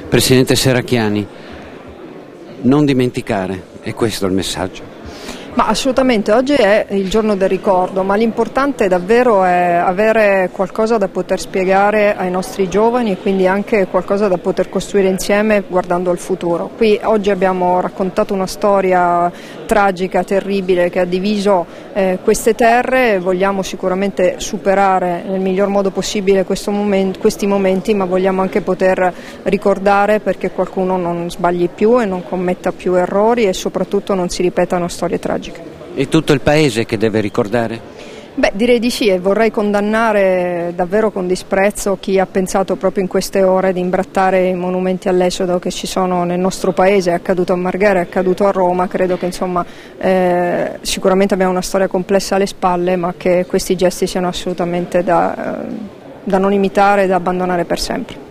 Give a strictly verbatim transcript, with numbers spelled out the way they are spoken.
Presidente Serracchiani, non dimenticare, è questo il messaggio. Ma assolutamente, oggi è il giorno del ricordo, ma l'importante davvero è avere qualcosa da poter spiegare ai nostri giovani e quindi anche qualcosa da poter costruire insieme guardando al futuro. Qui oggi abbiamo raccontato una storia tragica, terribile, che ha diviso eh, queste terre. Vogliamo sicuramente superare nel miglior modo possibile questo momento, questi momenti, ma vogliamo anche poter ricordare perché qualcuno non sbagli più e non commetta più errori e soprattutto non si ripetano storie tragiche. È tutto il Paese che deve ricordare? Beh, direi di sì, e vorrei condannare davvero con disprezzo chi ha pensato proprio in queste ore di imbrattare i monumenti all'esodo che ci sono nel nostro paese. È accaduto a Marghera, è accaduto a Roma. Credo che insomma eh, sicuramente abbiamo una storia complessa alle spalle, ma che questi gesti siano assolutamente da, eh, da non imitare e da abbandonare per sempre.